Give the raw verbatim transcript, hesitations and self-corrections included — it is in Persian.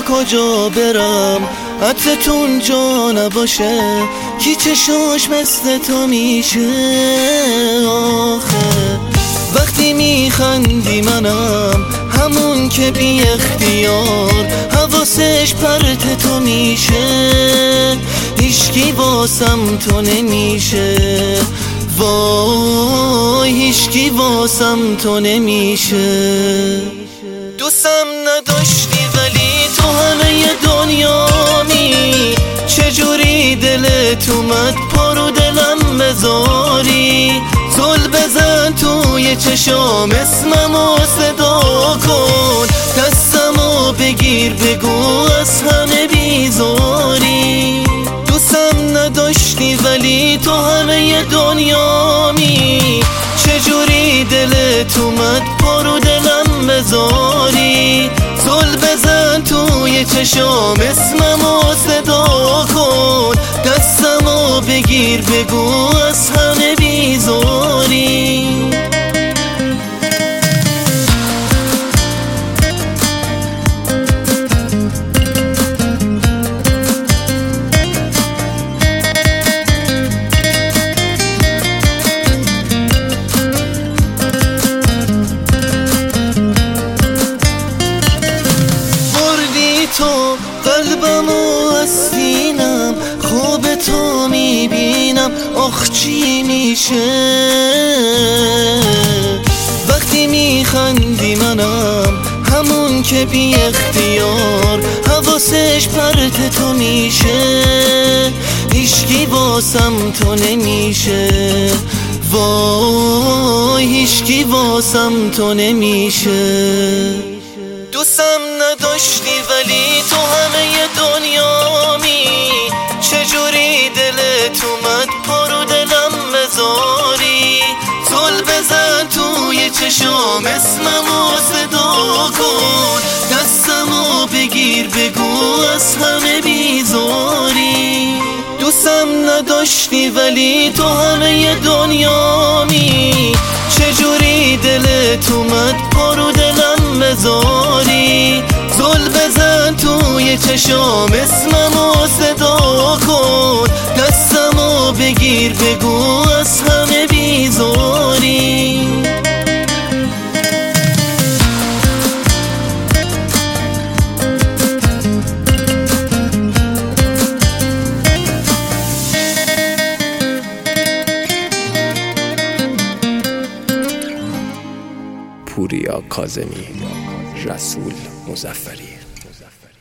کجا برم عطرتون جا نباشه کی چشاش مثل تو میشه آخه وقتی میخندی منم همون که بی اختیار حواسش پرت تو میشه هیچکی واسم تو نمیشه وای هیچکی واسم تو نمیشه دوستم نداشتی ولی تو همه دنیامی چجوری دلت اومد پرو دلم بذاری زل بزن توی چشام اسممو صدا کن دستمو بگیر بگو از همه بیزاری دوستم نداشتی ولی تو همه دنیامی چجوری دلت اومد پرو دلم بذاری زل بزن توی چشام اسممو صدا کن دستمو بگیر بگو از همه بیزاری تو قلبمو از سینم خواب تو میبینم آخ چی میشه وقتی میخندی منم همون که بی اختیار حواسش پرت تو میشه هیچکی واسم تو نمیشه وای هیچکی واسم تو نمیشه دوستم نداشتی ولی تو همه دنیامی چجوری دلت اومد پرو دلم بذاری زل بزن توی چشام اسممو صدا کن دستمو بگیر بگو از همه بیزاری دوستم نداشتی ولی تو همه دنیامی چجوری دلت اومد پرو دلم بذاری زل بزن توی چشام اسممو صدا کن دستمو بگیر بگو از همه بیزاری پوریا کاظمی، رسول مظفری.